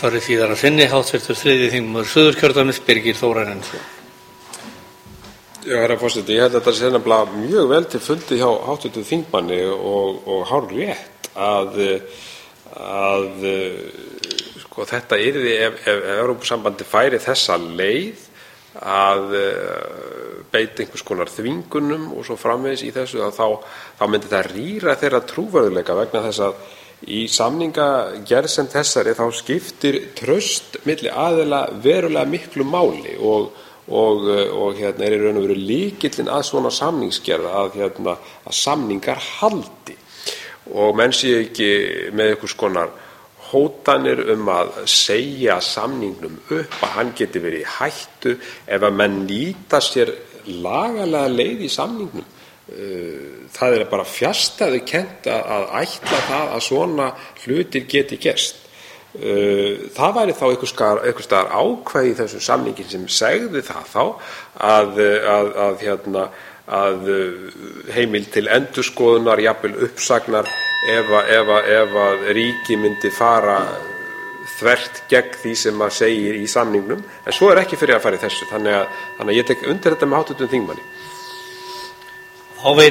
Farið síðar að sinni háttvirtur 3. þingmaður Suðurkjördæmis Birgir Þórarinsson. Já, herra forseti, ég held að þetta sé nefnilega mjög vel til fundið hjá háttvirtum þingmanni og hárrétt að sko, þetta yrði ef Evrópusambandið færi þessa leið að beita einhvers konar þvingunum og svo framvegis í þessu, að þá myndi það rýra þeirra trúverðugleika, vegna þess að í samningagerð sem þessari þá skiptir traust milli aðila verulega miklu máli og er í raun og veru lykillinn að svona samningsgerð að samningar haldi og menn séu ekki með einhvers konar hótanir að segja samningnum upp, að hann geti verið í hættu ef að menn nýta sér lagalega leið í samningnum. Það er bara fjarstæðukennt að ætla það að svona hlutir geti gerst. Það væri þá einhvers staðar ákvæði í þessum samningi sem segði það þá að heimild til endurskoðunar, jafnvel uppsagnar ef að ríki myndi fara þvert gegn því sem að segir í samningnum, en svo er ekki fyrir að fara í þessu, þannig að ég tek undir þetta með háttvirtum þingmanni. Þá veit